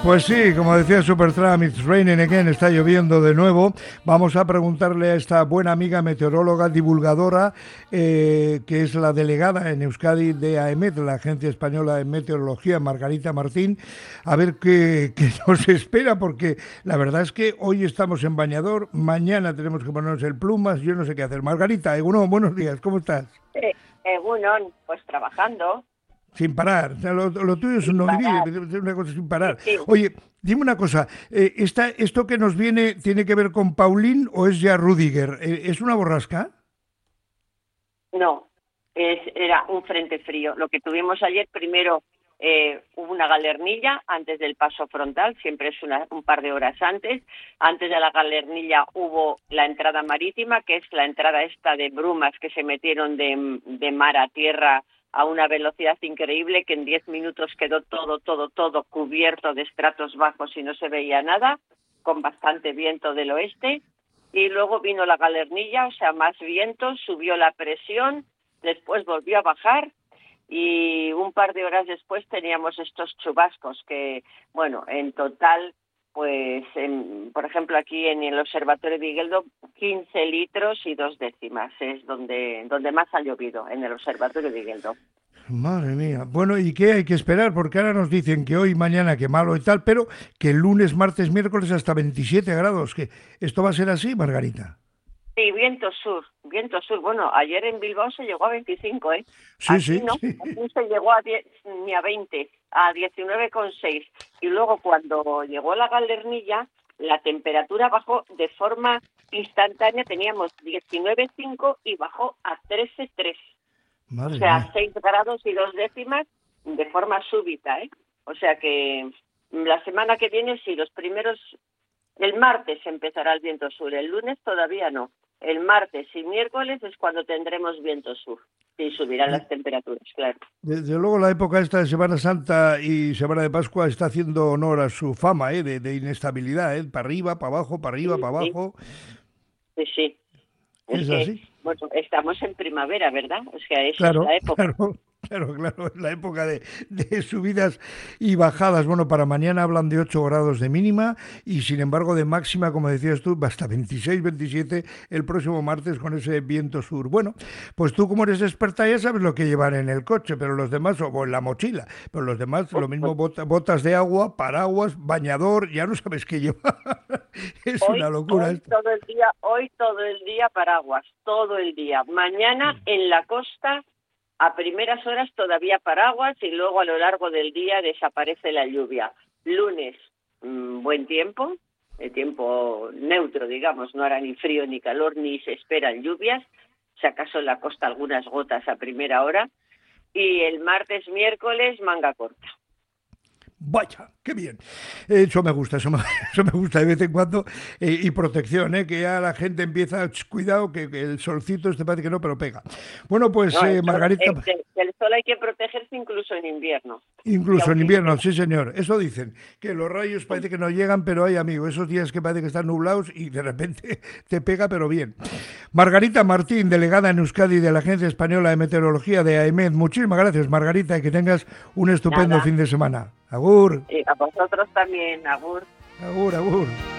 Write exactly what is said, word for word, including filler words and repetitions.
Pues sí, como decía Supertramp, it's raining again, está lloviendo de nuevo. Vamos a preguntarle a esta buena amiga meteoróloga, divulgadora, eh, que es la delegada en Euskadi de AEMET, la Agencia Española de Meteorología, Margarita Martín, a ver qué, qué nos espera, porque la verdad es que hoy estamos en bañador, mañana tenemos que ponernos el plumas, yo no sé qué hacer. Margarita, Egunon, buenos días, ¿cómo estás? Eh, Egunon, pues trabajando. Sin parar, o sea, lo, lo tuyo es Sin un vivir, parar. es una cosa sin Sí, parar. sí. Oye, dime una cosa, eh, esta, ¿esto que nos viene tiene que ver con Paulín o es ya Rudiger? Eh, ¿Es una borrasca? No, es, era un frente frío. Lo que tuvimos ayer, primero eh, hubo una galernilla antes del paso frontal, siempre es una, un par de horas antes. Antes de la galernilla hubo la entrada marítima, que es la entrada esta de brumas que se metieron de, de mar a tierra a una velocidad increíble, que en diez minutos quedó todo, todo, todo cubierto de estratos bajos y no se veía nada, con bastante viento del oeste. Y luego vino la galernilla, o sea, más viento, subió la presión, después volvió a bajar y un par de horas después teníamos estos chubascos que, bueno, en total, pues, en, por ejemplo, aquí en el Observatorio de Igueldo, quince litros y dos décimas es donde, donde más ha llovido, en el Observatorio de Igueldo. Madre mía. Bueno, ¿y qué hay que esperar? Porque ahora nos dicen que hoy, mañana, que malo y tal, pero que el lunes, martes, miércoles hasta veintisiete grados. ¿Que ¿Esto va a ser así, Margarita? Sí, viento sur, viento sur. Bueno, ayer en Bilbao se llegó a veinticinco, ¿eh? Sí, Aquí sí, no, sí. aquí se llegó a diez, ni a veinte, a diecinueve coma seis. Y luego cuando llegó la galernilla, la temperatura bajó de forma instantánea, teníamos diecinueve coma cinco y bajó a trece coma tres. Madre O sea, mía. seis grados y dos décimas de forma súbita, ¿eh? O sea que la semana que viene, sí, los primeros... El martes empezará el viento sur, el lunes todavía no. El martes y miércoles es cuando tendremos viento sur y subirán las temperaturas, claro. Desde luego la época esta de Semana Santa y Semana de Pascua está haciendo honor a su fama, ¿eh? de, de inestabilidad, ¿eh? Para arriba, para abajo, para arriba, Sí, para sí, abajo. sí, sí. Es ¿Es que, así? bueno, estamos en primavera, ¿verdad? O sea, esa es Claro, la época. claro, claro, claro, es la época de, de subidas y bajadas. Bueno, para mañana hablan de ocho grados de mínima y sin embargo de máxima, como decías tú, hasta veintiséis, veintisiete el próximo martes con ese viento sur. Bueno, pues tú como eres experta ya sabes lo que llevar en el coche, pero los demás, o en la mochila, pero los demás Pues, lo pues, mismo, bota- botas de agua, paraguas, bañador, ya no sabes qué llevar. Es hoy, una locura hoy esto. todo el día, hoy todo el día paraguas, todo el día. Mañana en la costa, a primeras horas todavía paraguas y luego a lo largo del día desaparece la lluvia. Lunes, mmm, buen tiempo, el tiempo neutro, digamos, no hará ni frío ni calor ni se esperan lluvias, si acaso en la costa algunas gotas a primera hora. Y el martes, miércoles, manga corta. Vaya, qué bien. Eso me gusta, eso me, eso me gusta de vez en cuando. Eh, y protección, ¿eh? Que ya la gente empieza, "Ch, cuidado, que, que el solcito este parece que no, pero pega". Bueno, pues No, el eh, sol, Margarita, el, el sol hay que protegerse incluso en invierno. Y incluso en aunque invierno, llueva. sí señor, eso dicen, que los rayos parece que no llegan, pero hay amigo, esos días que parece que están nublados y de repente te pega, pero bien. Margarita Martín, delegada en Euskadi de la Agencia Española de Meteorología de AEMET, muchísimas gracias Margarita y que tengas un estupendo Nada. fin de semana. Agur, Y a vosotros también, Agur. agur, agur.